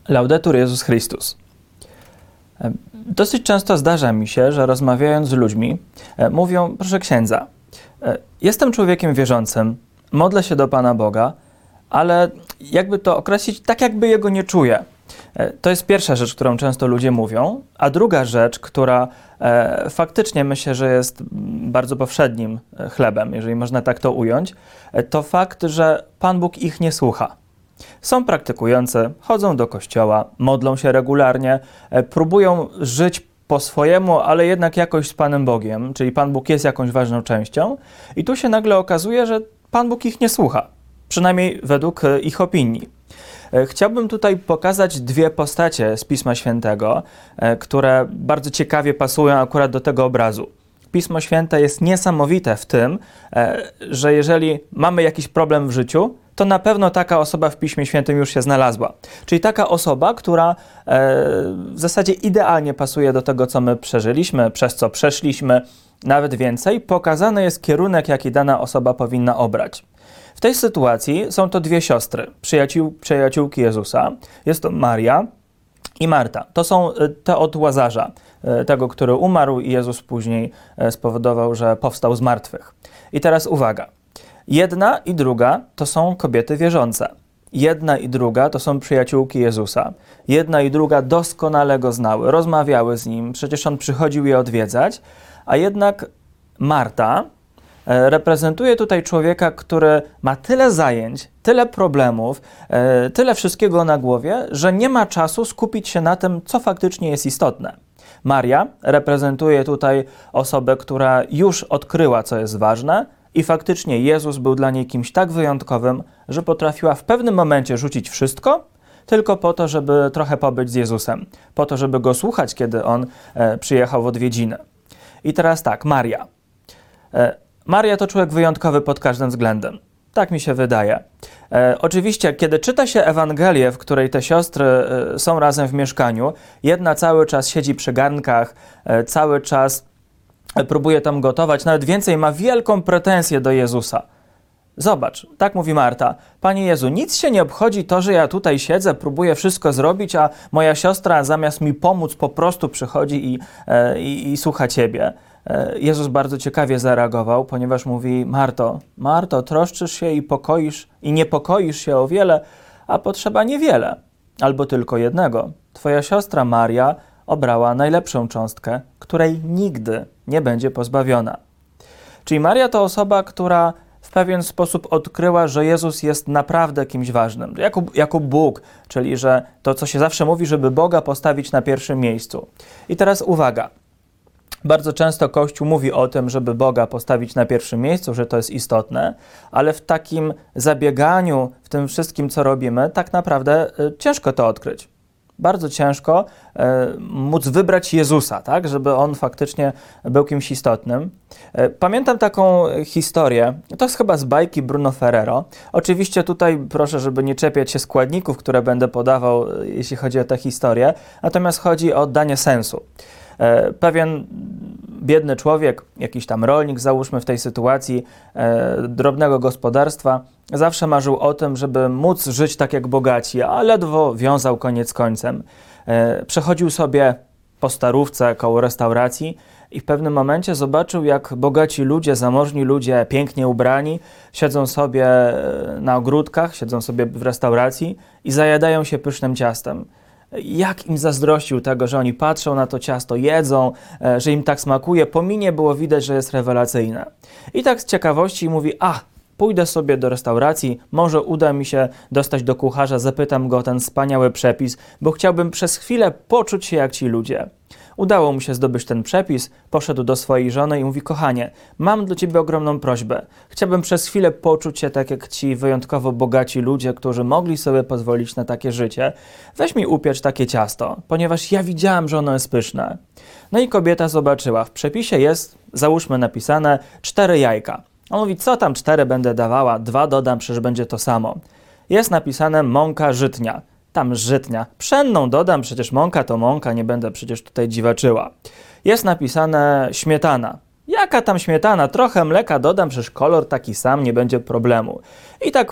Laudetur Jezus Chrystus. Dosyć często zdarza mi się, że rozmawiając z ludźmi, mówią: proszę księdza, jestem człowiekiem wierzącym, modlę się do Pana Boga, ale jakby to określić, tak jakby Jego nie czuję. To jest pierwsza rzecz, którą często ludzie mówią, a druga rzecz, która faktycznie myślę, że jest bardzo powszednim chlebem, jeżeli można tak to ująć, to fakt, że Pan Bóg ich nie słucha. Są praktykujący, chodzą do kościoła, modlą się regularnie, próbują żyć po swojemu, ale jednak jakoś z Panem Bogiem, czyli Pan Bóg jest jakąś ważną częścią i tu się nagle okazuje, że Pan Bóg ich nie słucha, przynajmniej według ich opinii. Chciałbym tutaj pokazać dwie postacie z Pisma Świętego, które bardzo ciekawie pasują akurat do tego obrazu. Pismo Święte jest niesamowite w tym, że jeżeli mamy jakiś problem w życiu, to na pewno taka osoba w Piśmie Świętym już się znalazła. Czyli taka osoba, która w zasadzie idealnie pasuje do tego, co my przeżyliśmy, przez co przeszliśmy, nawet więcej, pokazany jest kierunek, jaki dana osoba powinna obrać. W tej sytuacji są to dwie siostry, przyjaciółki Jezusa. Jest to Maria i Marta. To są te od Łazarza, tego, który umarł i Jezus później spowodował, że powstał z martwych. I teraz uwaga. Jedna i druga to są kobiety wierzące. Jedna i druga to są przyjaciółki Jezusa. Jedna i druga doskonale Go znały, rozmawiały z Nim, przecież On przychodził je odwiedzać, a jednak Marta reprezentuje tutaj człowieka, który ma tyle zajęć, tyle problemów, tyle wszystkiego na głowie, że nie ma czasu skupić się na tym, co faktycznie jest istotne. Maria reprezentuje tutaj osobę, która już odkryła, co jest ważne i faktycznie Jezus był dla niej kimś tak wyjątkowym, że potrafiła w pewnym momencie rzucić wszystko, tylko po to, żeby trochę pobyć z Jezusem, po to, żeby Go słuchać, kiedy On przyjechał w odwiedziny. I teraz tak, Maria. Maria to człowiek wyjątkowy pod każdym względem. Tak mi się wydaje. Oczywiście, kiedy czyta się Ewangelię, w której te siostry są razem w mieszkaniu, jedna cały czas siedzi przy garnkach, cały czas próbuje tam gotować, nawet więcej, ma wielką pretensję do Jezusa. Zobacz, tak mówi Marta: Panie Jezu, nic się nie obchodzi to, że ja tutaj siedzę, próbuję wszystko zrobić, a moja siostra zamiast mi pomóc po prostu przychodzi i słucha Ciebie. Jezus bardzo ciekawie zareagował, ponieważ mówi: Marto, troszczysz się i niepokoisz się o wiele, a potrzeba niewiele, albo tylko jednego. Twoja siostra Maria obrała najlepszą cząstkę, której nigdy nie będzie pozbawiona. Czyli Maria to osoba, która w pewien sposób odkryła, że Jezus jest naprawdę kimś ważnym, jako Bóg, czyli że to, co się zawsze mówi, żeby Boga postawić na pierwszym miejscu. I teraz uwaga. Bardzo często Kościół mówi o tym, żeby Boga postawić na pierwszym miejscu, że to jest istotne, ale w takim zabieganiu, w tym wszystkim, co robimy, tak naprawdę ciężko to odkryć. Bardzo ciężko móc wybrać Jezusa, tak, żeby On faktycznie był kimś istotnym. Pamiętam taką historię, to jest chyba z bajki Bruno Ferrero. Oczywiście tutaj proszę, żeby nie czepiać się składników, które będę podawał, jeśli chodzi o tę historię, natomiast chodzi o oddanie sensu. Pewien biedny człowiek, jakiś tam rolnik, załóżmy w tej sytuacji, drobnego gospodarstwa, zawsze marzył o tym, żeby móc żyć tak jak bogaci, a ledwo wiązał koniec z końcem. Przechodził sobie po starówce koło restauracji i w pewnym momencie zobaczył, jak bogaci ludzie, zamożni ludzie, pięknie ubrani, siedzą sobie na ogródkach, siedzą sobie w restauracji i zajadają się pysznym ciastem. Jak im zazdrościł tego, że oni patrzą na to ciasto, jedzą, że im tak smakuje. Po minie było widać, że jest rewelacyjne. I tak z ciekawości mówi: pójdę sobie do restauracji, może uda mi się dostać do kucharza, zapytam go o ten wspaniały przepis, bo chciałbym przez chwilę poczuć się jak ci ludzie. Udało mu się zdobyć ten przepis, poszedł do swojej żony i mówi: kochanie, mam do ciebie ogromną prośbę. Chciałbym przez chwilę poczuć się tak jak ci wyjątkowo bogaci ludzie, którzy mogli sobie pozwolić na takie życie. Weź mi upiecz takie ciasto, ponieważ ja widziałam, że ono jest pyszne. No i kobieta zobaczyła, w przepisie jest, załóżmy napisane, 4 jajka. On mówi: co tam 4 będę dawała, 2 dodam, przecież będzie to samo. Jest napisane mąka żytnia. Tam żytnia. Pszenną dodam, przecież mąka to mąka, nie będę przecież tutaj dziwaczyła. Jest napisane śmietana. Jaka tam śmietana? Trochę mleka dodam, przecież kolor taki sam, nie będzie problemu. I tak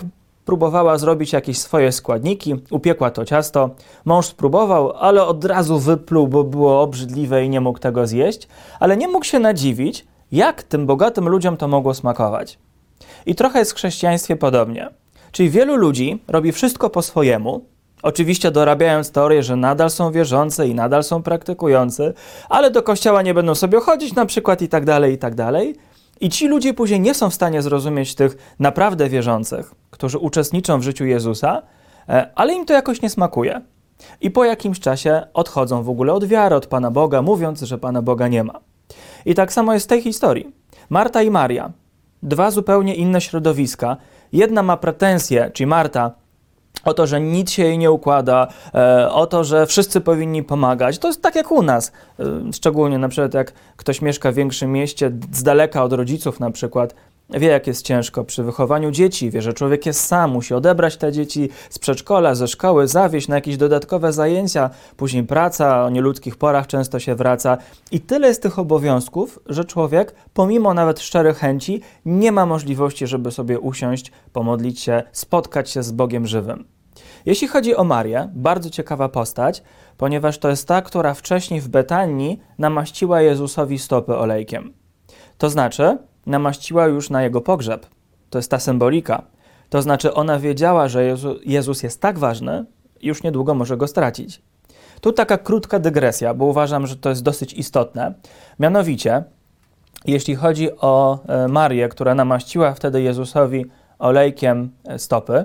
próbowała zrobić jakieś swoje składniki, upiekła to ciasto. Mąż spróbował, ale od razu wypluł, bo było obrzydliwe i nie mógł tego zjeść, ale nie mógł się nadziwić, jak tym bogatym ludziom to mogło smakować. I trochę jest w chrześcijaństwie podobnie. Czyli wielu ludzi robi wszystko po swojemu, oczywiście dorabiając teorię, że nadal są wierzący i nadal są praktykujący, ale do kościoła nie będą sobie chodzić na przykład i tak dalej, i tak dalej. I ci ludzie później nie są w stanie zrozumieć tych naprawdę wierzących, którzy uczestniczą w życiu Jezusa, ale im to jakoś nie smakuje. I po jakimś czasie odchodzą w ogóle od wiary, od Pana Boga, mówiąc, że Pana Boga nie ma. I tak samo jest w tej historii. Marta i Maria, dwa zupełnie inne środowiska. Jedna ma pretensje, czyli Marta, o to, że nic się jej nie układa, o to, że wszyscy powinni pomagać. To jest tak jak u nas. Szczególnie na przykład jak ktoś mieszka w większym mieście, z daleka od rodziców na przykład, wie jak jest ciężko przy wychowaniu dzieci, wie, że człowiek jest sam, musi odebrać te dzieci z przedszkola, ze szkoły, zawieźć na jakieś dodatkowe zajęcia, później praca, o nieludzkich porach często się wraca. I tyle jest tych obowiązków, że człowiek, pomimo nawet szczerych chęci, nie ma możliwości, żeby sobie usiąść, pomodlić się, spotkać się z Bogiem żywym. Jeśli chodzi o Marię, bardzo ciekawa postać, ponieważ to jest ta, która wcześniej w Betanii namaściła Jezusowi stopy olejkiem. To znaczy, namaściła już na jego pogrzeb. To jest ta symbolika. To znaczy, ona wiedziała, że Jezus jest tak ważny, już niedługo może go stracić. Tu taka krótka dygresja, bo uważam, że to jest dosyć istotne. Mianowicie, jeśli chodzi o Marię, która namaściła wtedy Jezusowi olejkiem stopy,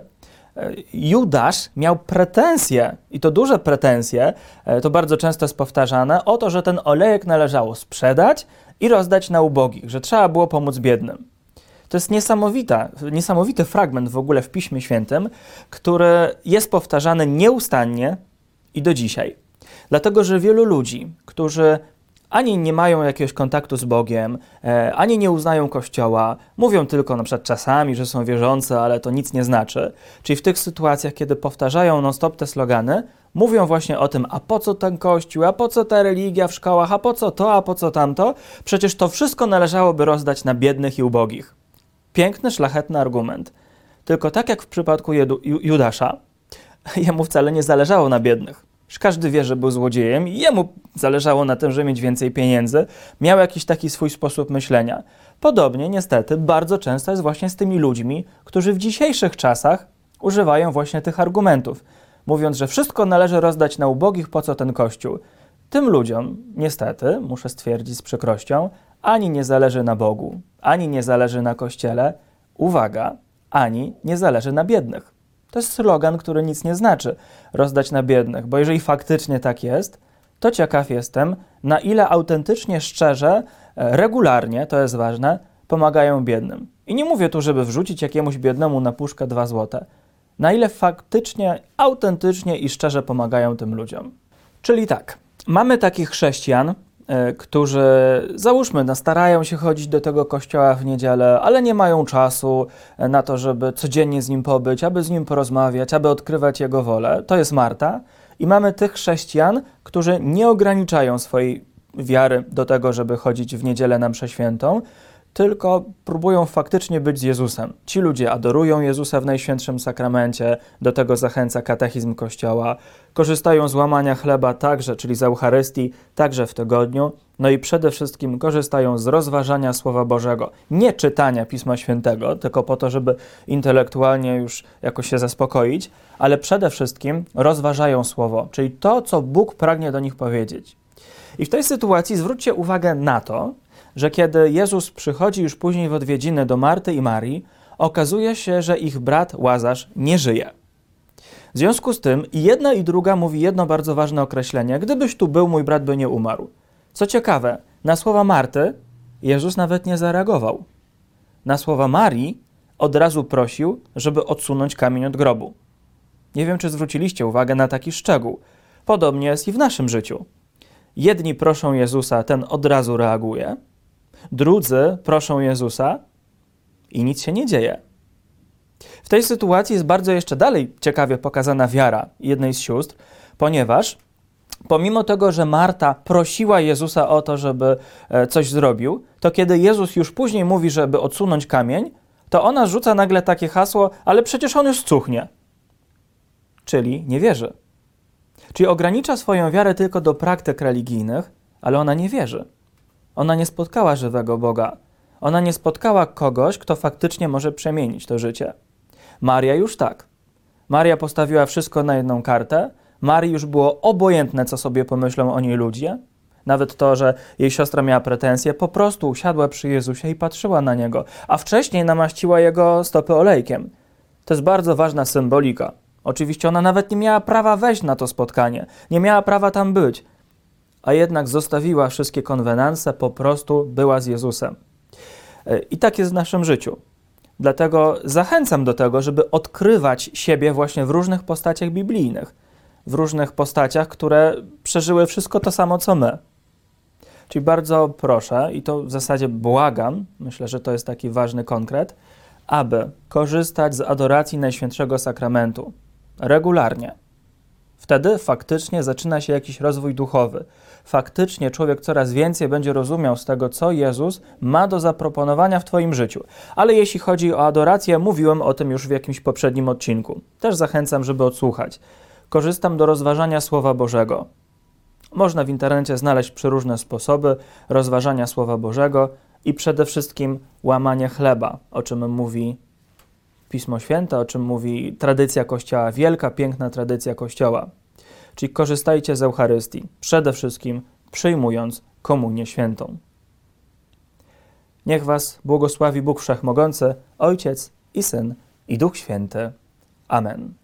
Judasz miał pretensje, i to duże pretensje, to bardzo często jest powtarzane, o to, że ten olejek należało sprzedać i rozdać na ubogich, że trzeba było pomóc biednym. To jest niesamowity fragment w ogóle w Piśmie Świętym, który jest powtarzany nieustannie i do dzisiaj. Dlatego, że wielu ludzi, którzy ani nie mają jakiegoś kontaktu z Bogiem, ani nie uznają Kościoła, mówią tylko na przykład czasami, że są wierzący, ale to nic nie znaczy. Czyli w tych sytuacjach, kiedy powtarzają non-stop te slogany, mówią właśnie o tym, a po co ten Kościół, a po co ta religia w szkołach, a po co to, a po co tamto? Przecież to wszystko należałoby rozdać na biednych i ubogich. Piękny, szlachetny argument. Tylko tak jak w przypadku Judasza, jemu wcale nie zależało na biednych. Każdy wie, że był złodziejem i jemu zależało na tym, żeby mieć więcej pieniędzy. Miał jakiś taki swój sposób myślenia. Podobnie, niestety, bardzo często jest właśnie z tymi ludźmi, którzy w dzisiejszych czasach używają właśnie tych argumentów, mówiąc, że wszystko należy rozdać na ubogich, po co ten Kościół. Tym ludziom, niestety, muszę stwierdzić z przykrością, ani nie zależy na Bogu, ani nie zależy na Kościele, uwaga, ani nie zależy na biednych. To jest slogan, który nic nie znaczy, rozdać na biednych, bo jeżeli faktycznie tak jest, to ciekaw jestem, na ile autentycznie, szczerze, regularnie, to jest ważne, pomagają biednym. I nie mówię tu, żeby wrzucić jakiemuś biednemu na puszkę 2 złote. Na ile faktycznie, autentycznie i szczerze pomagają tym ludziom. Czyli tak, mamy takich chrześcijan, którzy, załóżmy, starają się chodzić do tego kościoła w niedzielę, ale nie mają czasu na to, żeby codziennie z nim pobyć, aby z nim porozmawiać, aby odkrywać jego wolę. To jest Marta. I mamy tych chrześcijan, którzy nie ograniczają swojej wiary do tego, żeby chodzić w niedzielę na mszę świętą, tylko próbują faktycznie być z Jezusem. Ci ludzie adorują Jezusa w Najświętszym Sakramencie, do tego zachęca katechizm Kościoła, korzystają z łamania chleba także, czyli z Eucharystii, także w tygodniu, no i przede wszystkim korzystają z rozważania Słowa Bożego, nie czytania Pisma Świętego, tylko po to, żeby intelektualnie już jakoś się zaspokoić, ale przede wszystkim rozważają Słowo, czyli to, co Bóg pragnie do nich powiedzieć. I w tej sytuacji zwróćcie uwagę na to, że kiedy Jezus przychodzi już później w odwiedziny do Marty i Marii, okazuje się, że ich brat Łazarz nie żyje. W związku z tym i jedna i druga mówi jedno bardzo ważne określenie: gdybyś tu był, mój brat by nie umarł. Co ciekawe, na słowa Marty Jezus nawet nie zareagował. Na słowa Marii od razu prosił, żeby odsunąć kamień od grobu. Nie wiem, czy zwróciliście uwagę na taki szczegół. Podobnie jest i w naszym życiu. Jedni proszą Jezusa, ten od razu reaguje. Drudzy proszą Jezusa i nic się nie dzieje. W tej sytuacji jest bardzo jeszcze dalej ciekawie pokazana wiara jednej z sióstr, ponieważ pomimo tego, że Marta prosiła Jezusa o to, żeby coś zrobił, to kiedy Jezus już później mówi, żeby odsunąć kamień, to ona rzuca nagle takie hasło, ale przecież on już cuchnie. Czyli nie wierzy. Czyli ogranicza swoją wiarę tylko do praktyk religijnych, ale ona nie wierzy. Ona nie spotkała żywego Boga. Ona nie spotkała kogoś, kto faktycznie może przemienić to życie. Maria już tak. Maria postawiła wszystko na jedną kartę. Marii już było obojętne, co sobie pomyślą o niej ludzie. Nawet to, że jej siostra miała pretensje, po prostu usiadła przy Jezusie i patrzyła na Niego, a wcześniej namaściła Jego stopy olejkiem. To jest bardzo ważna symbolika. Oczywiście ona nawet nie miała prawa wejść na to spotkanie, nie miała prawa tam być, a jednak zostawiła wszystkie konwenanse, po prostu była z Jezusem. I tak jest w naszym życiu. Dlatego zachęcam do tego, żeby odkrywać siebie właśnie w różnych postaciach biblijnych, w różnych postaciach, które przeżyły wszystko to samo, co my. Czyli bardzo proszę, i to w zasadzie błagam, myślę, że to jest taki ważny konkret, aby korzystać z adoracji Najświętszego Sakramentu regularnie. Wtedy faktycznie zaczyna się jakiś rozwój duchowy. Faktycznie człowiek coraz więcej będzie rozumiał z tego, co Jezus ma do zaproponowania w Twoim życiu. Ale jeśli chodzi o adorację, mówiłem o tym już w jakimś poprzednim odcinku. Też zachęcam, żeby odsłuchać. Korzystam do rozważania Słowa Bożego. Można w internecie znaleźć przeróżne sposoby rozważania Słowa Bożego i przede wszystkim łamanie chleba, o czym mówi Pismo Święte, o czym mówi tradycja Kościoła, wielka, piękna tradycja Kościoła. Czyli korzystajcie z Eucharystii, przede wszystkim przyjmując Komunię Świętą. Niech Was błogosławi Bóg Wszechmogący, Ojciec i Syn, i Duch Święty. Amen.